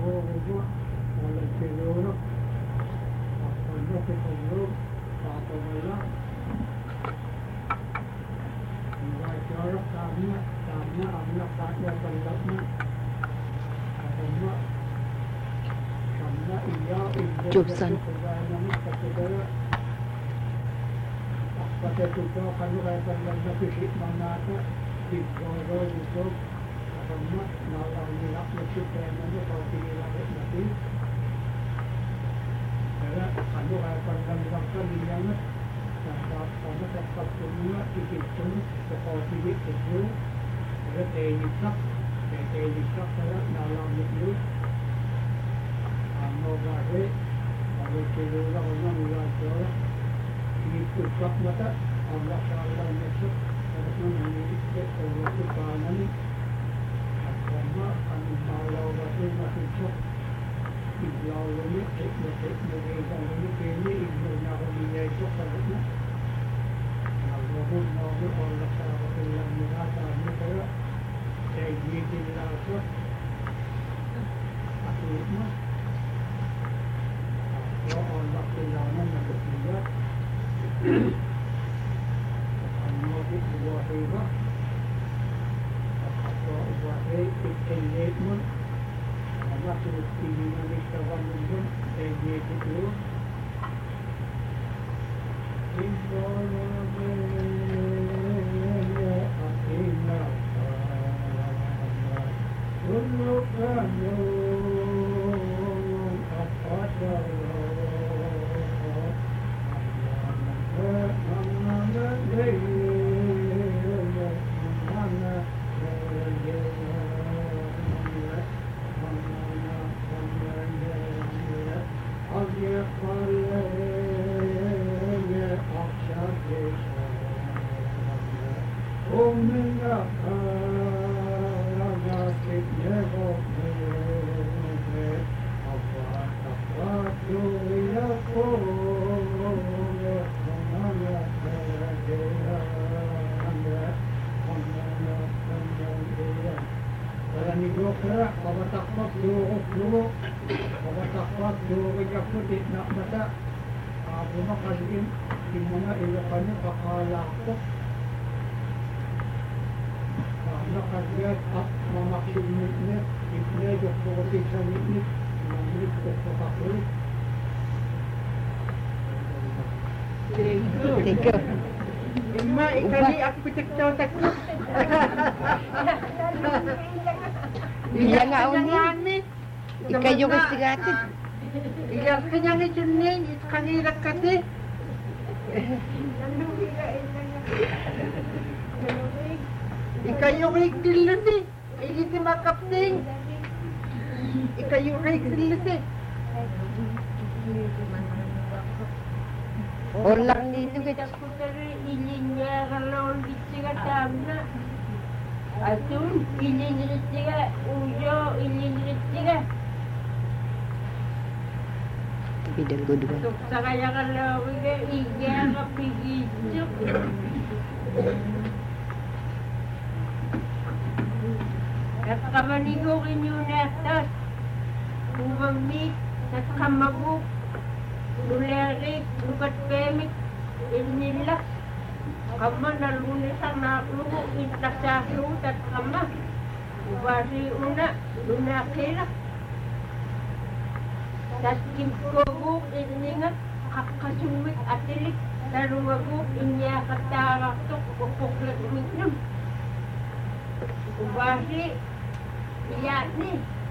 هو ولا الكيلو والنفق اليوم تعطوا الله وجارة تعمية عمية تعمية بلغنا وهم شمنا إياه Jobsan. فتتوقع خلوها يبلغنا في شيء مناطق في الجوارات الجوب وهم نعلم نلقى شيء كأنه قاتل لغتنا فيه خلوها يبلغنا في اليوم فأنا تقصدنا في كتن تقاتل الجوب فتاني الشخص نعلم نقول أنه بعد ولكن الله نلاقيه في الصحبة الله تعالى نفسه ونحن نريد الله تعالى أكرمنا أن الله وسلم في الشخص إبلاغنا مغيظنا كيني إبلاغنا من يشوف لنا الله الله تعالى الله تعالى تجديد الله أكرمنا الله تعالى نفسه الماضي الوحيدة الخطأ الوحيد الكلمة ونحن السنين نشتغل منهم تجديد اليوم إن كل كان يوم أفضل Emma ikali arsitektur takut. Iya nga uni. Ikayo kasi gati. Iya kanyang itunin kanila kati. Ikayo kay kilati. Iki makapting. Ikayo kay kilati. Orang dito kita ilinya kalau dicega tamna atun ilinya dicega ujo ilinya dicega bidang kedua. tuk sakaya kalau we iga kapigi juk kamanigo kinyo natas umami at kamabuk Lulerik, lukat kemik, inilak, kama na lunes ang nakluho, intasahlo, at kama. Ubari una, lunakilak. Tas kimkogok, iningat, kakasumik, atilik, tarungagok, inyakataraktok, kupuklat minum. Ubari, iyan ni.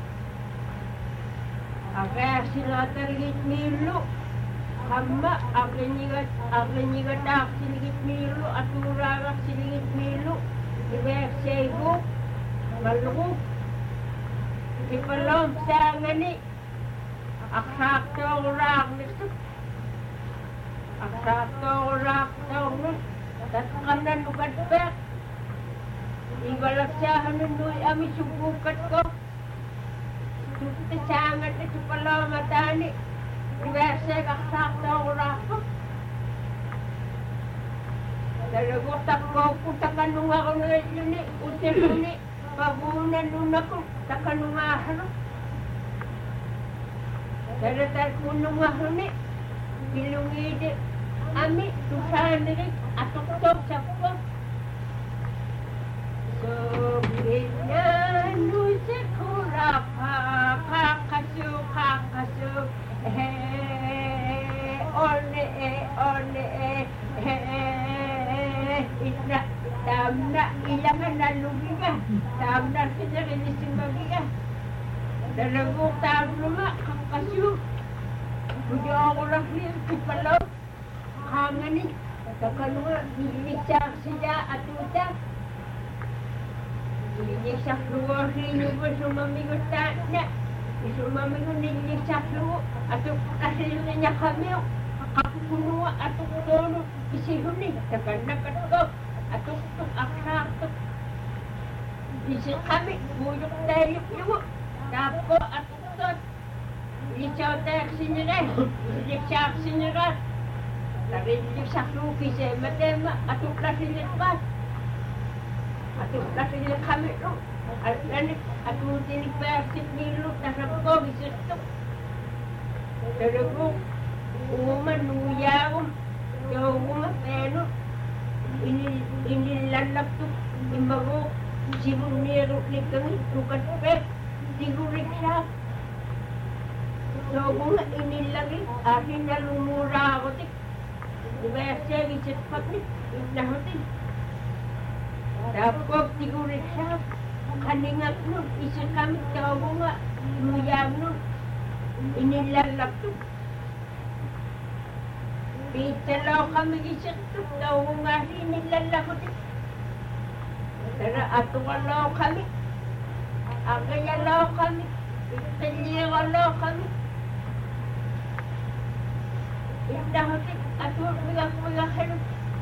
Kaya sila tarigit milo. Hamba, aklinigat ak siligit milo, aturarak siligit milo, ibek sego, maluko, ipalom sa ngani, aksakto urak nito, aksakto urak nito, tatkanan lukat pek, igalaksahan nunoy ami subukat ko, tutasangan ito palom matani, Biasa kakak orang apa? Kalau gua tak kau kutakan nunga kau ni, utel ni, babunan nuna kau takkan nunga halo. Daratar kunung mahuni, bilungide, ami, tusanere, atok-tok sapko. Sobrina nusikura kakasu, one, ina, tamna, ilangan na lugiga, tamna sinarinising magiga. Dalawang tao na kakasyo. Hindi ako lang pipalaw. Hanganin. Kakalunga, nilisak siya at uta. Nilisak luwa rin ba sumamigot na. Sumamigot nilisak luwa. At kasilun niya kami. Kakapunuwa at utono. Isihun ni. Takanakat ko. At utok akrakot. Isip kami. Buyok tayo luwa. Tapo at utot. Lisaw tayo sinira. Lisaw sinira. Narinig sa kluki sa matema. Atuk na sinira ka. Atuk na sinira kami. Atuk tinig persit nilo. Nasabog isito. Talagang umuman nuyawang. Yung pero. Inilalap to. Imbago. Sibunero ni kami. Tukat pe. Sigurik siya. So, kung inilagay, akin na lumura ako, tik. Diba, siya, isip pa, tik. Inahotin. Tapos, sigurik siya. Kaningap nun, isip kami, tao ko nga, luyang nun. Inilalap to. Pitalaw kami isip to, tao ko nga, inilalap ko, tik. Tara, atungalaw kami. Agayalaw kami. Italiyalaw kami. Inahotin, atur mga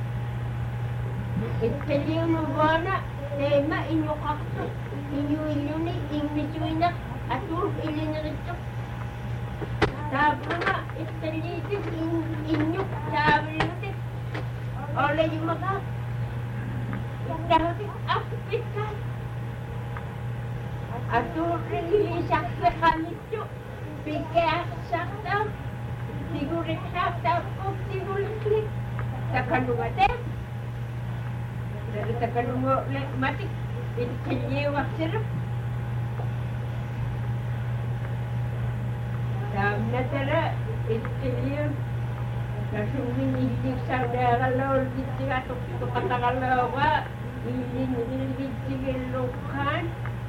Italiyo mo ba na, tema inyo kakto, inyo ni, ingnisyuinak, atur ilinarito. Sabi nga, italiyo inyo, sabi natin, ola yung mga, inahotin, apit ka. Atur ilisak sa kanito, bigyan sakta. Sigurit sakta po, sigurit klik. Sa kanungate. Dari sa kanungate, matik. Itkaliwak sila. Dam na tara, itkaliw. Nasungin ilig sa nakalaw, dito katakalaw ka. Ilig sigilukan.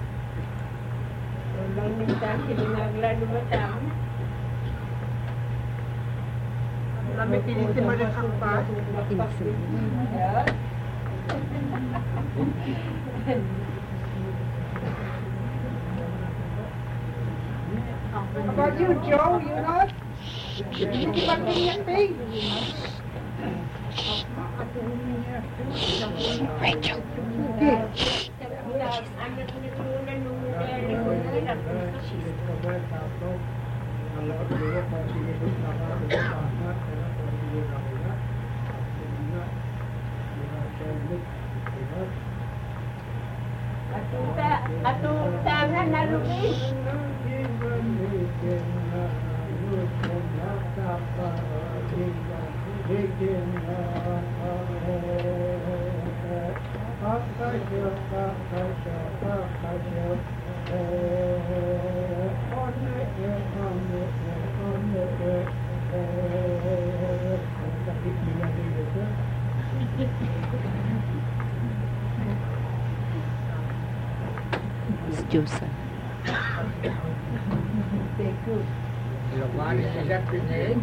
Walang nita silinaglan matang. Kami pilitin mo rin ang pa. About you, Joe, you not? Hindi ba pinyating? Rachel. Okay. Atuta na nalugis. It's Joseph. Giovanni Giuseppe name.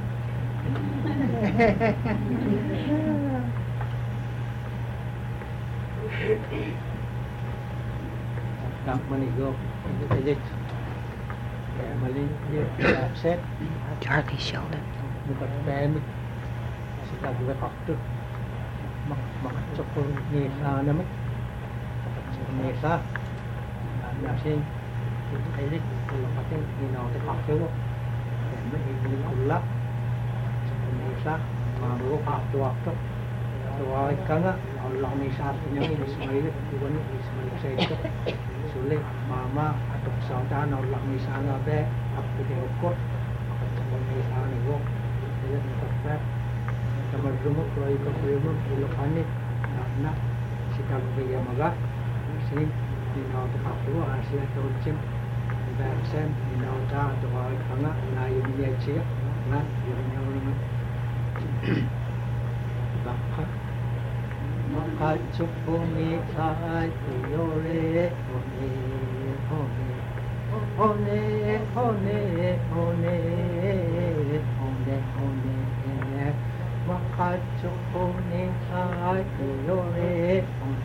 Tang manigo, edit. Kaya malin set. Charlie Sheldon. Bukat pemik. Sila gue faktur. Makacokor nisa naman. Makacokor nisa. Nasin. Edit. Kalau pating ginaw te faktur. Kaya ibuling ulap. Cokor nisa. Maru faktur. Tuwag ka nga. Allah nisa niya Ismail. Iwan Ismail sa ito. Sulit, mama, atau pesawat Allah misana be, aku diukur, Anigo, Ayan Kaprat, Tamarumok, Roy Kaprimum, Ilocani, Nakna, si Kagaya Maga, si Dinauta Kapro, Asia Tolchim, Bersen, Dinauta, Tuwag Hanga, Nayumiya Chia, Na, Yunyaman, Baka, Makachupumi Kai, Yore, Hone, Makachupumi Kai, Yore,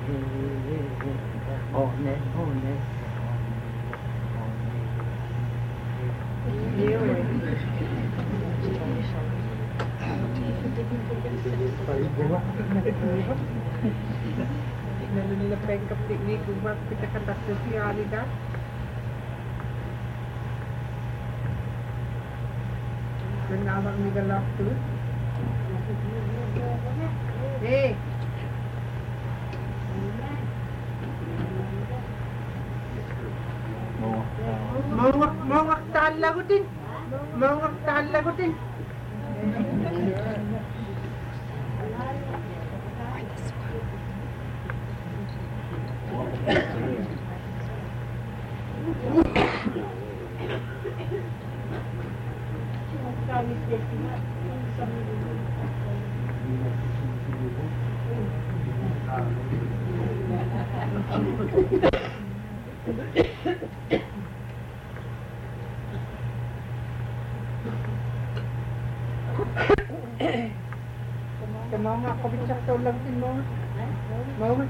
Nalunila pengkap ni kumat kita katas si Alida. Kenapa ni galak tu? Mau waktan lagu din. Mau nggak kau bincang tolong tin mau? Mau nggak?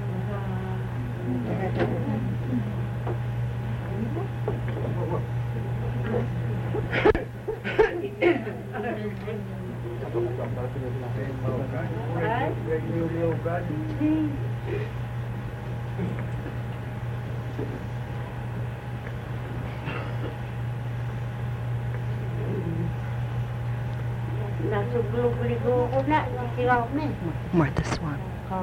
Martha Swan.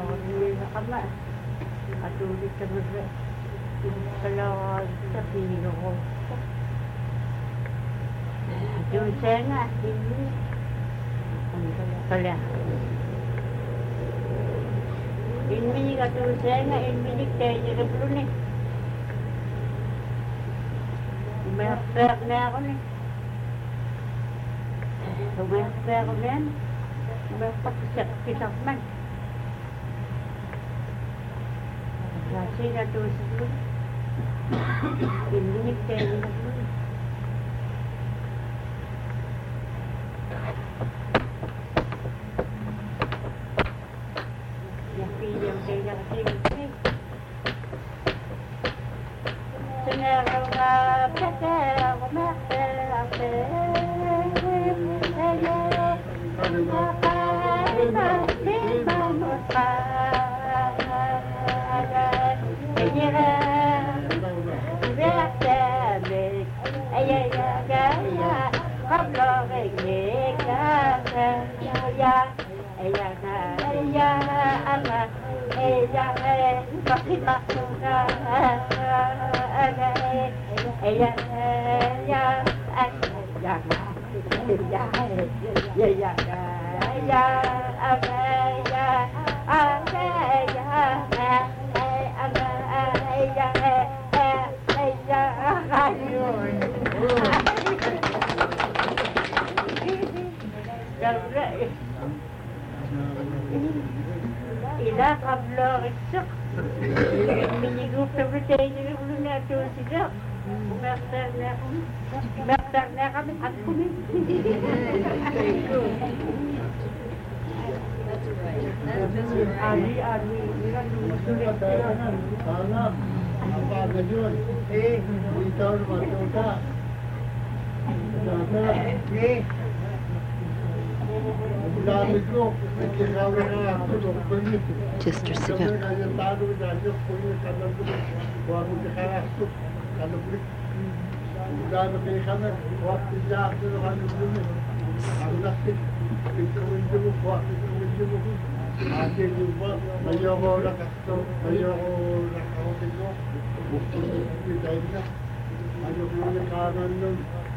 Sister Seville.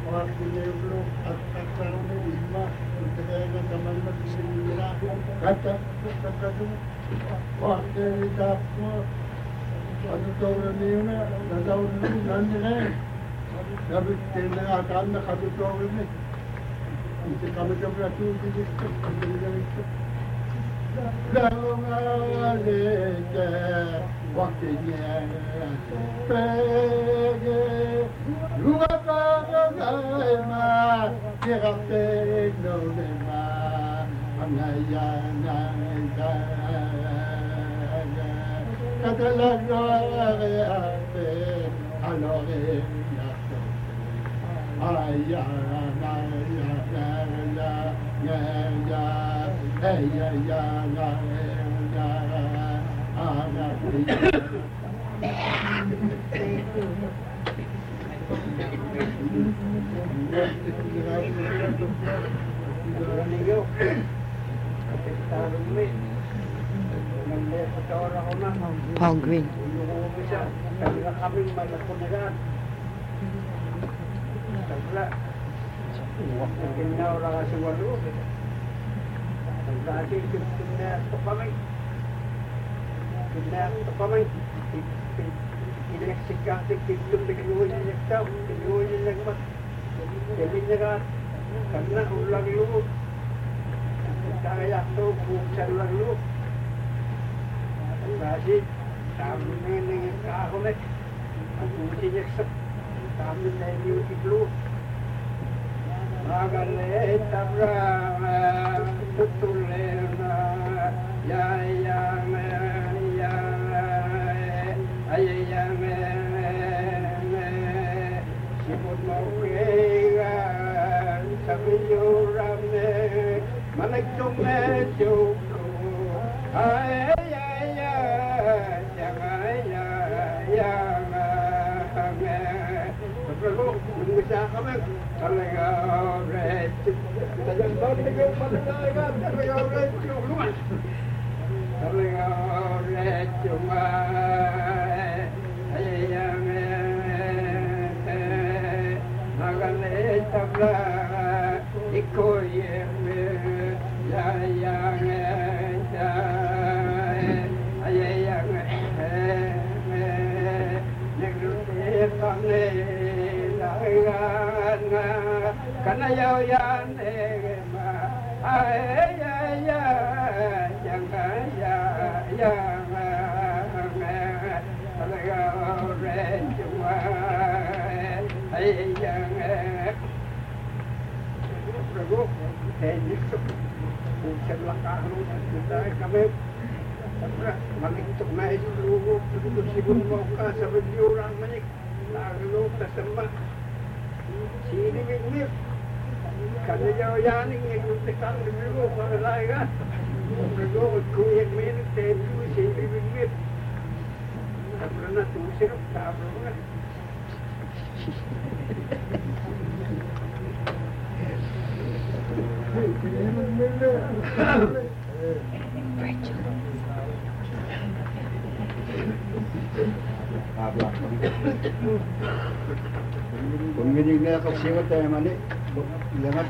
Paul Green. Pemiliknya kesiwat ya mani, jangan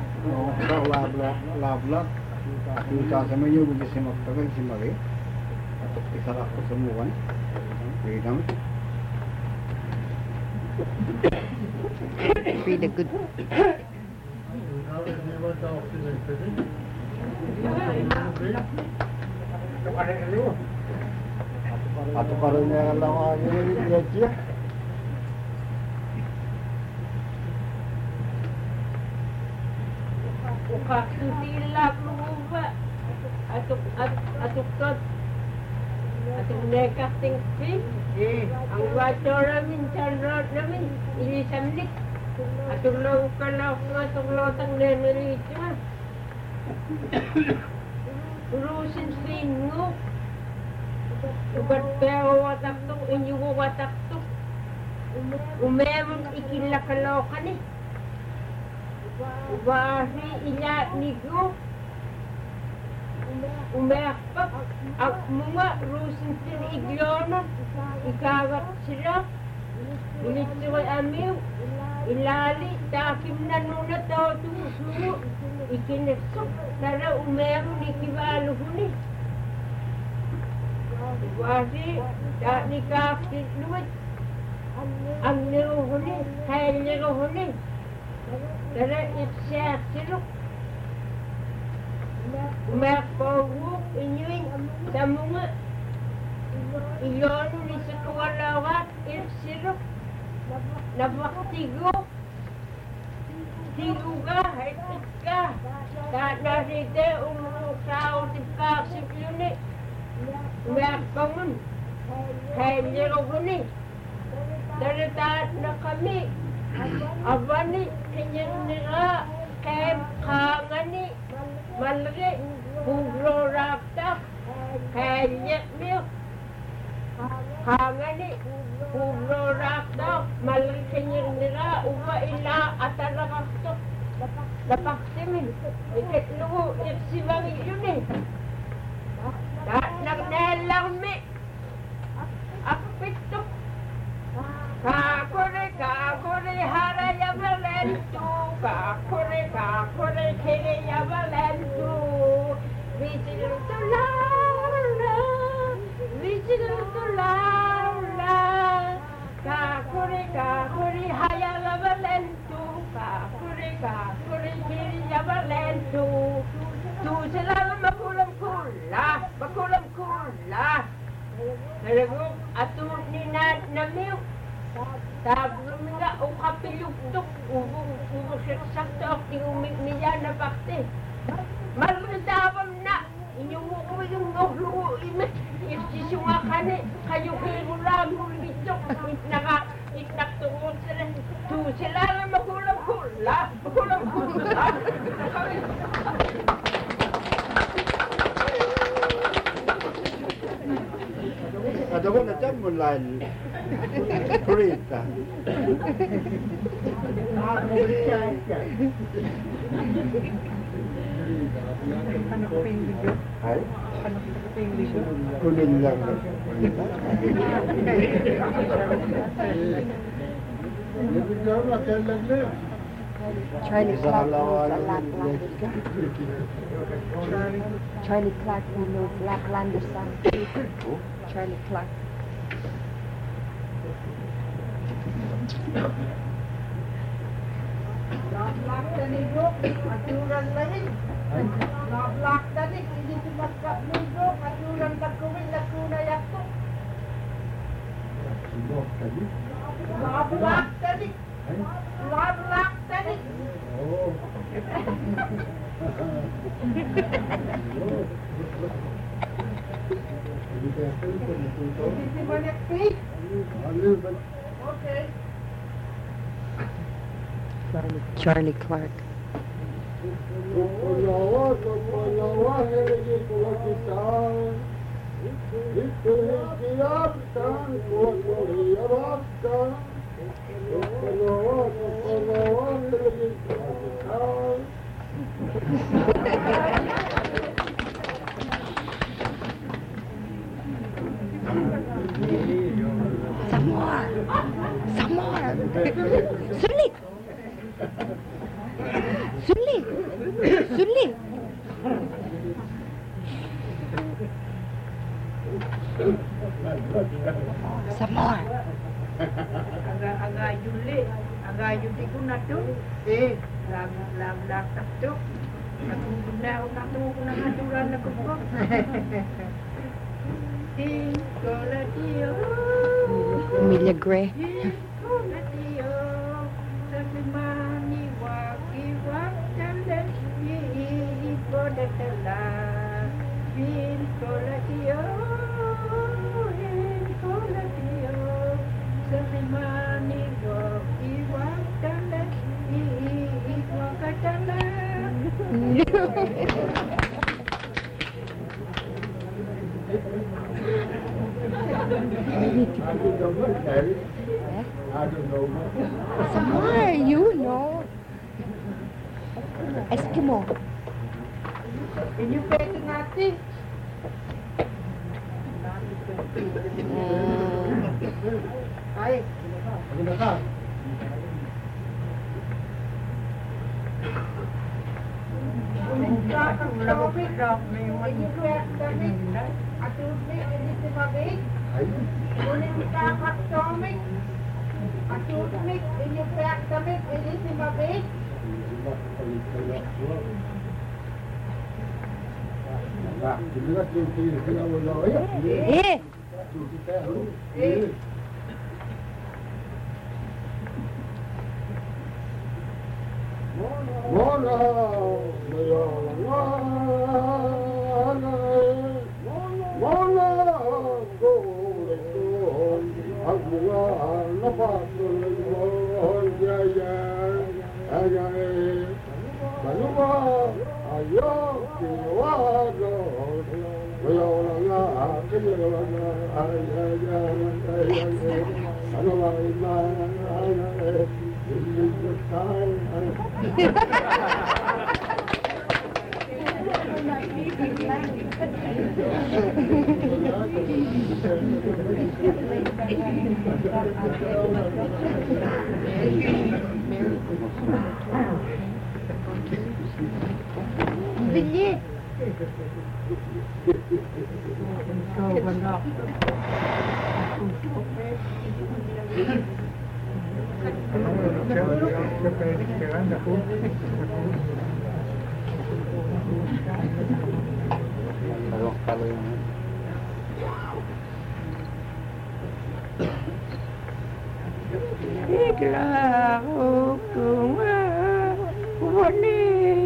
labla, kita sama you bisa semak tapi semari, atau kita lakukan semua kan, bidang. Read a good. Atau kalau ni kalau ini dia. Ukakutila lupa atuk nekating pi ang wato namin charot namin ilisamlik atuk lo kalau atuk lotang nenelito urusin singo ubat pero watak to inyugo watak to umemon ikilakalokan eh Wahi ilat nigo umeakpak ang mga rusin sin iglono ikagat sila ulit siya amiw ilali takim na nuna tao tumusuro ikinasok tara umeron ikibaluhuni wasi tak nikakit luwit ang niruhuni kaya niruhuni tara iksak siluk umakpawuk inyuin tamunga ilonu ni sekwalawat iksiluk napaktigo tigo ka haitik ka tak narite umuksaw tipasip yun eh umakpamun kaya niruhuni tara taat na kami abani kanyang nira kaya kangani malri pugro raktak kaya niyo kangani pugro raktak malri kanyang nira uwa ila atarakastok napaktimin ikitluho iksibang yun eh nagnalami akpitok kakore haraya valentu kakore kiriya valentu visigil to laula kakore hayala valentu kakore kiriya valentu tu sila makulam kula Nalagok atun ni namiw tablo nga ukapilugtok ubong saksak ti umigmiya na bakte maludabam na inyong yung nuhluo ime isisungakan kayo kirulam hulitok itnaktungon sila tu sila na magulang kula Ada pun macam mulai perintah. Hai? Kuning lang. Charlie Clark knows a Laplander's song. Charlie Clark knows Laplander's song. Charlie Clark. Lablak tadi bro, aturan lain. Lablak tadi ini cuma kat bro, aturan tak kumin nak kuna yaktu. Lablak tadi. Oh. Ini banyak pik. Okay. Charlie Clark. Some more. Sulit. Some more. Agak Juli ko na to. Lag to. Ako na haturan na ko. Emilia Gray. Some more, you know. Eskimo. Ini pwede natin. Ay. Kakaktomik, inyupek damit, atubik, ini timabik. Ini kakaktomik, atubik, inyupek damit, ini timabik. Bilye. Kalau yang Iklaho kunga wani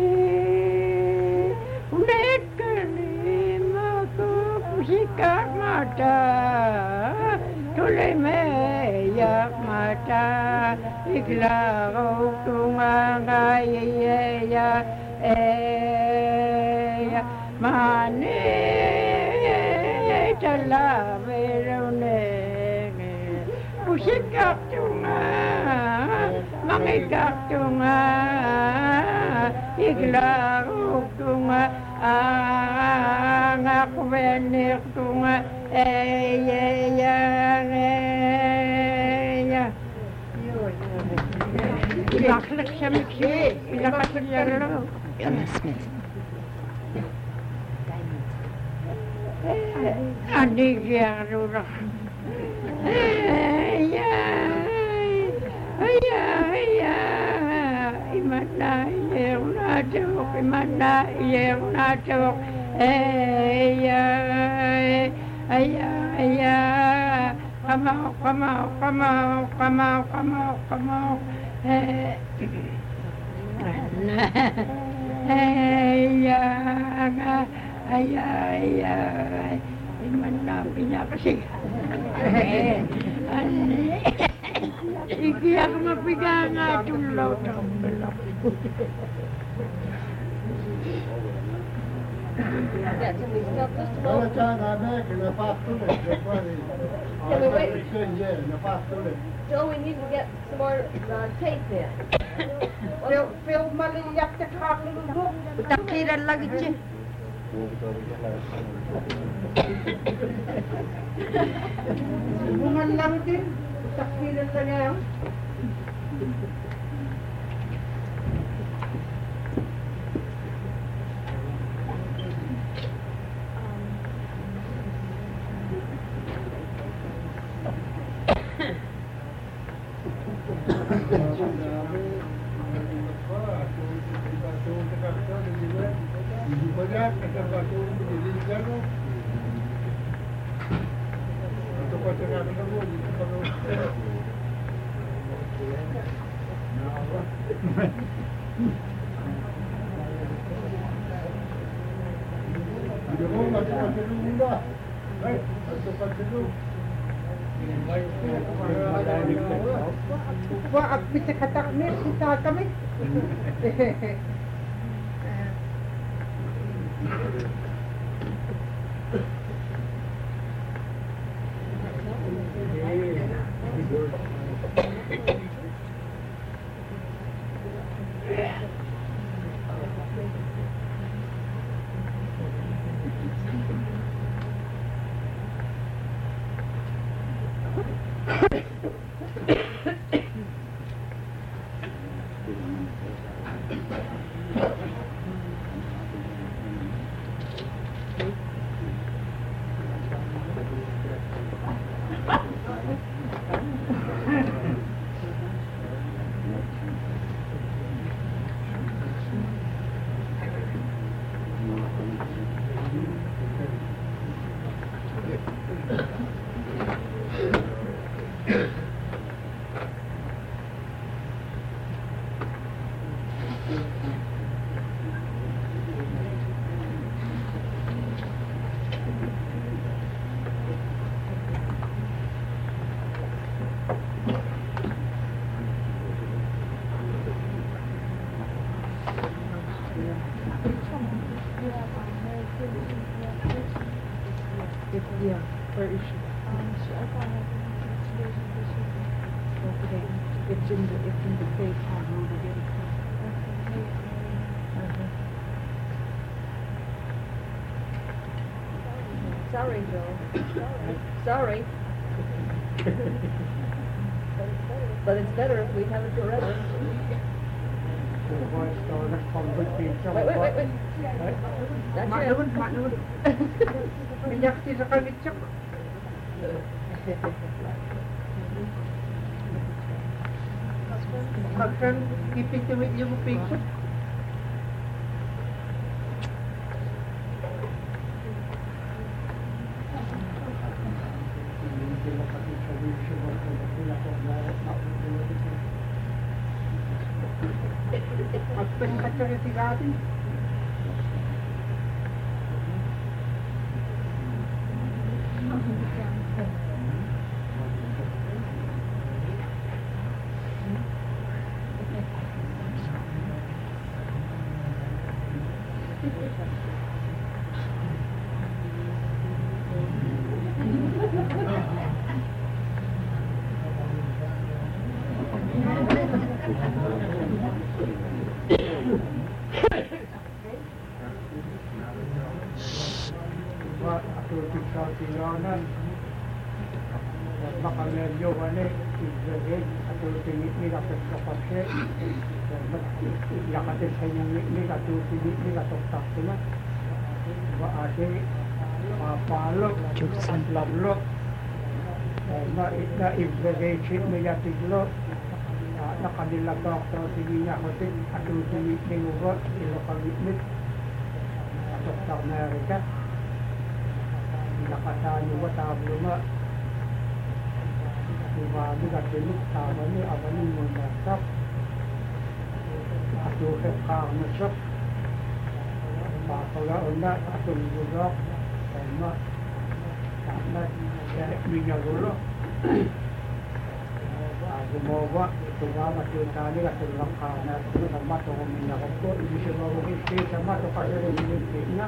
unet kani mako pusika mata tule me ya mata iklaho kunga ya ya mane tala verone pusika Mangigatunga, iglarutunga, ngakwenirtunga, eya. Ilaklik semiksi, ilakatilalo. Andigyarura. Imana yernatok come out imana pinakasi iki aku mapigang tulog Joe, we need to get some more tape in. Phil maliyak na kakilubok. Takiran lagi siya. Bungan lang din. Takilan lang yan. Wah, at pitakatak niya, kita kami. Yeah, where is she? Okay, it's in the page on road again. Sorry, Joe. Sorry. But it's better if we have it forever. Wait. That's Maklum. Bijakti sa kalitsak. Pagkan ipituwid yung picture. Magpengkaca na si Gabi. Atutik sa tinanan. Baka medyo ibigay atutik nila sa kapasya. Yakatin sa inyong nila atutik nila toktak sila. Baasi mapalok at lablok. Na ibigay siya nila tiglo. Nakadilagak sa tingin niya kasi atutik nila ilokalitnit. Toktak na rika. Nakasali wa tablo nga. Tumami ka tinuk tama ni abanin mo nasak. Atukip ka nasak. Papagaon na atong gulok. Tama. Tama. Minyagulo. Gumawa. Tumama tali ka tulang ka na. Tama ito kung minakot ko. Hindi siya mawagin. Tama ito kasi rin minigit na.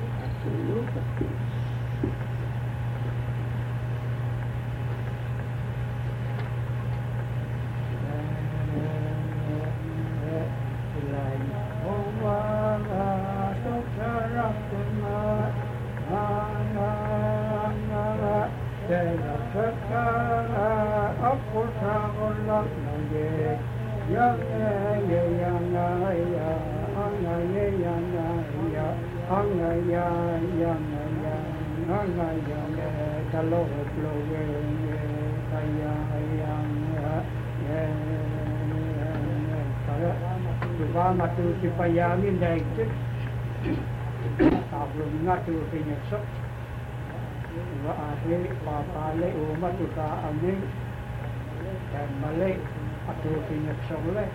Matuti payangin dahil tablong nga tuti nyesok waasi papalay umat uta amin dan malay atuti nyesok le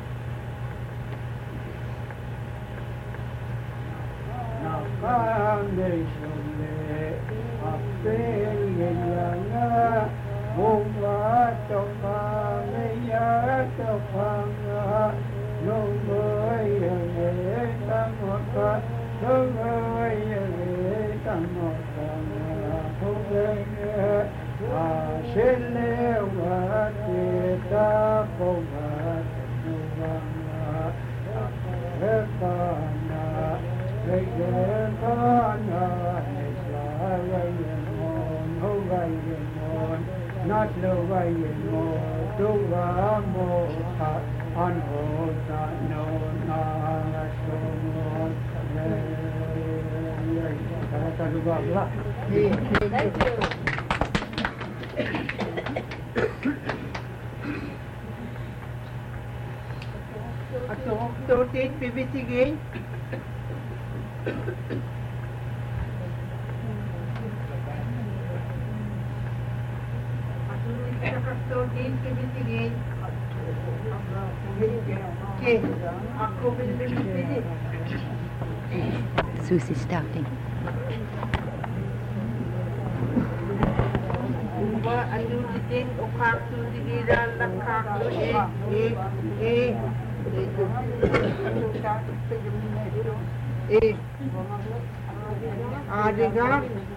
nakandai sule apel ngilanga bunga topanga ya topanga Nông ơi ghê tăng một con, nông ơi ghê tăng một con, không ghê xin leo và chia ta không và nông vang hết con gây ghê con hết là gây mòn không gây mòn nát lâu gây mòn tu và mồ hạt an hồn ta no na somon kata juga lah. Thank you. Atau tit PBT K Aku belum pilih. Susie starting. Uba anu ditin ukak tu digira lakak tu adiga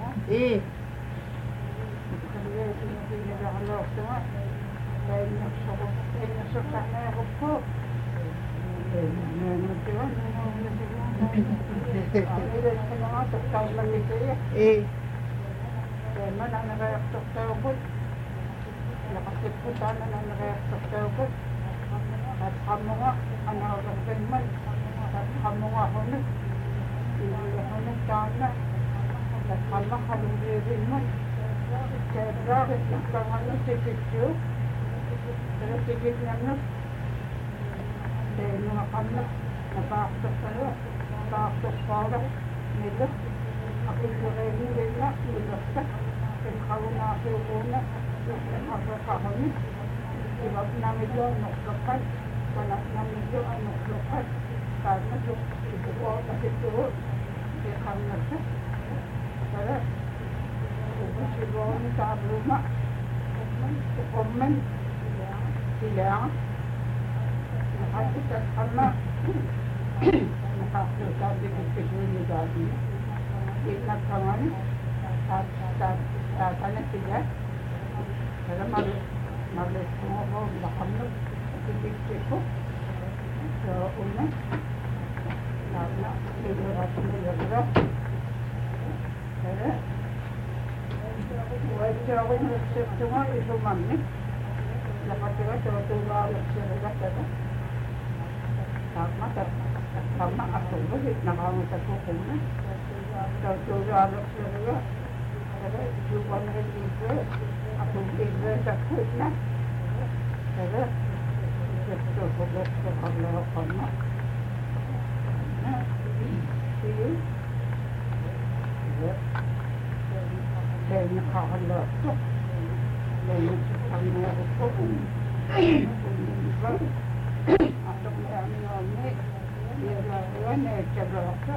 mana nak doktor pun, lepas itu sana nak doktor pun, kamu anak orang berman, kamu ahona, ini ahona sana, kamu kamu berman, cara kamu tiket tu, terus tiket mana, dan kamu nak doktor ni tu. Aku boleh ni nak doktor. Kalau nak hubungnya, apa kamu ni? Sebab nama dia nak lepas, kalau nama dia nak lepas, karena tu itu orang itu dia kamu nak. Kalau itu sebab ni tak rumah, komen, siang, lepas itu sama, lepas itu tadi kita ni tadi, kita kawan. Tanya sila, kalau malu semua macam tu, kita ko, so una, karena itu rasanya berat, kalau wajah awak semua itu mana, lepas itu lalu sudah ada, sama aku boleh nak awak terkumpul, so lalu sudah. Kalau jualan itu, aku beli takut nak. Kalau betul kalau kamu, ini, saya kalau tu, saya kamu aku, atau ni, dia lawan ni cakap.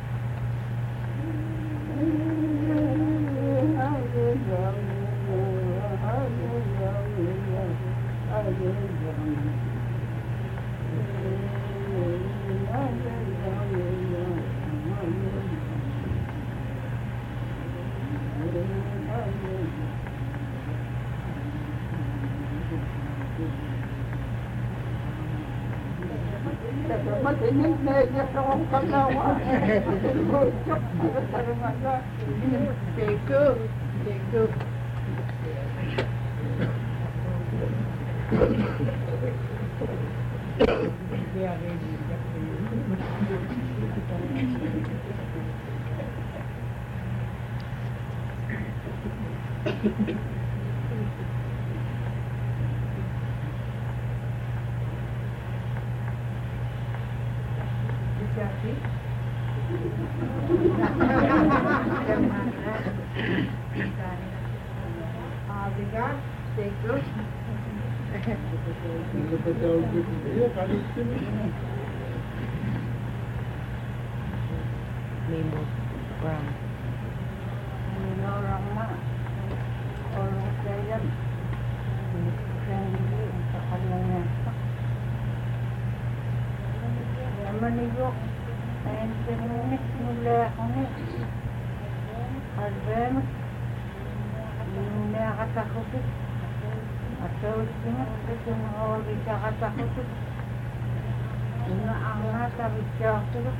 Memo Brown. Orang mak, orang saya, ini sekalanya. Nama ni jo, ini mula ini, album, ini kata khusus, atau ini semua orang bicara kata khusus, ini anak tak bicara khusus.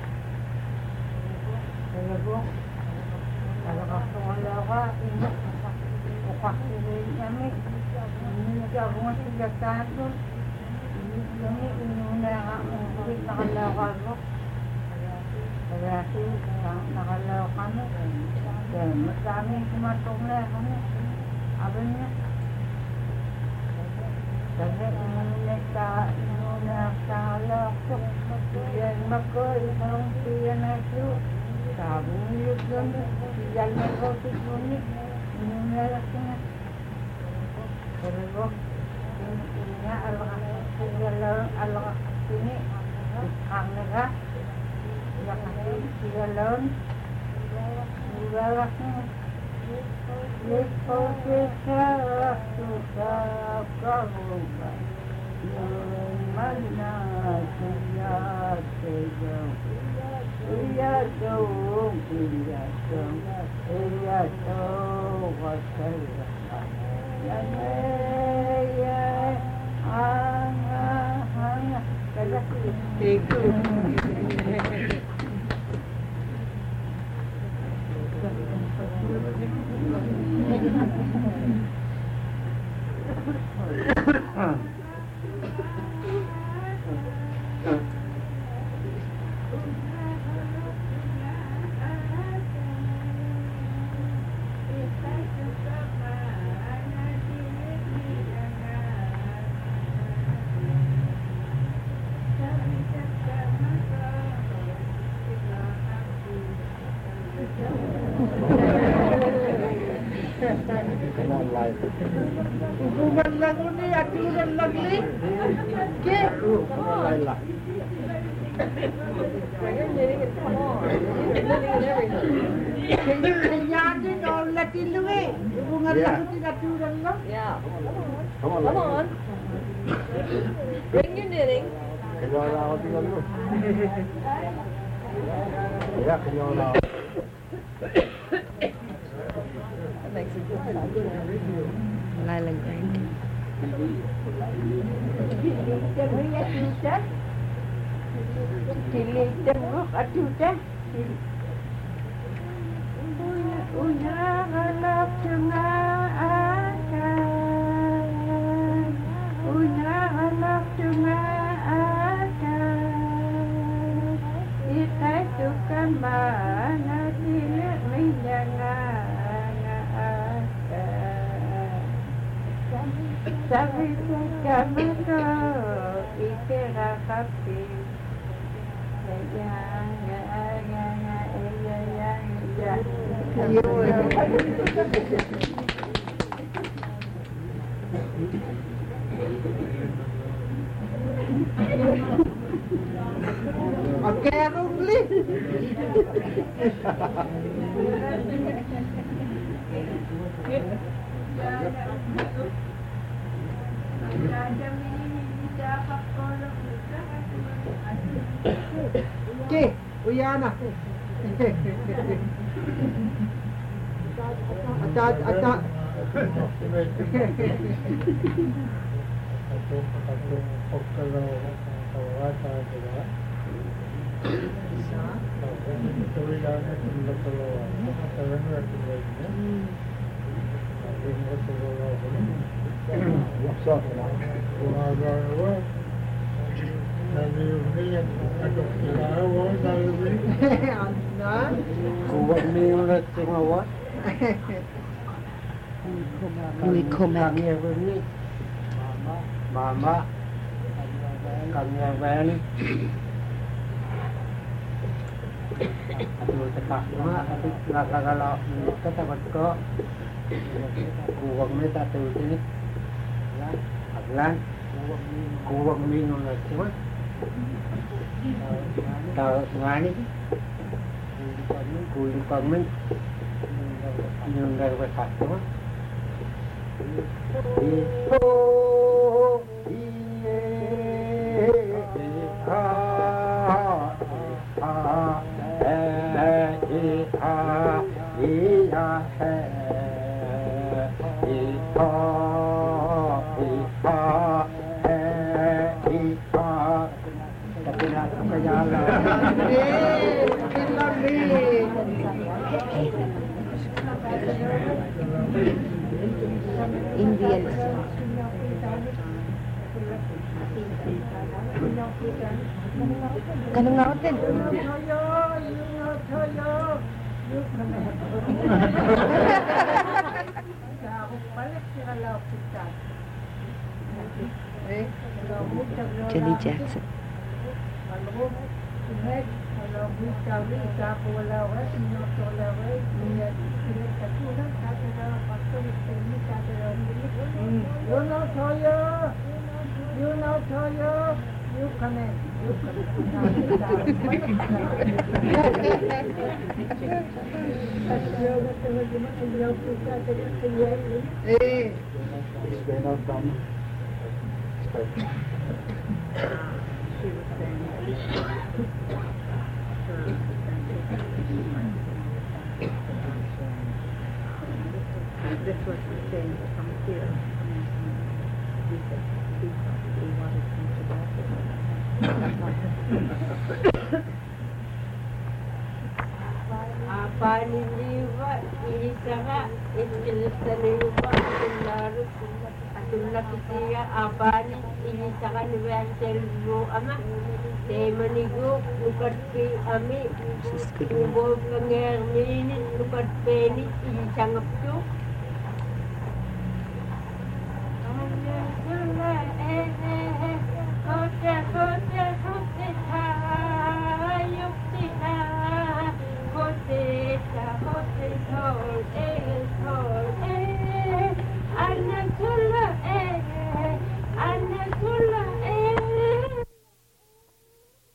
Kalau kamu lewat ini, upah ini, ini jagung sudah tahu, ini nak mungkin nak lewat lo, berarti nak lewat kamu, dan kami cuma tunggu kamu, abangnya, jadi ini tak lewat tu, dia makan orang dia nak tu. Sabi niyo doon, yan na ko si Tony, inunalaki na. Pero ko, nga, alaka, sini hangนะคะอยากให้เสียเลินมีเวลาเล็กโตเสียสุดท้ายก็รู้ว่ามันน่าจะยากเกินอยากจะอยากจะอยากจะว่าใช่ยังไงBukan lagu ni, aturan lagu ni. Okay. Kenyatin or Latin luwi. Bukan lagu ni, aturan lang. Yeah. Come on. Bring your knitting. Kenyalan ako tingnan mo. Yeah, kenyalan. That makes it good. Lilac green. Sabi ko kami ko, ikirakapi. Makerong li. Okay, Uyana. Atat. Kuwag niyo ulit sumawa. We come back. Mama. Kanya Ben. Aduh tekak cuma tapi nggak kalau kita dapat kok kuwag ni satu ini. Aglan kuwag minum cuma tahu ngani kuwag kamen yang dari besar cuma Indian. Ganun nga din. Jenny Jackson. It's been out done. This was the same from here. He said he probably wanted him to go. Paniliwa, inisara, ikilisaniwa, atullakitiga, apani, inisara nivaselvo ama, temanigo, nukatpi ami, ubo kangermini, nukatpeni, inisangaptu.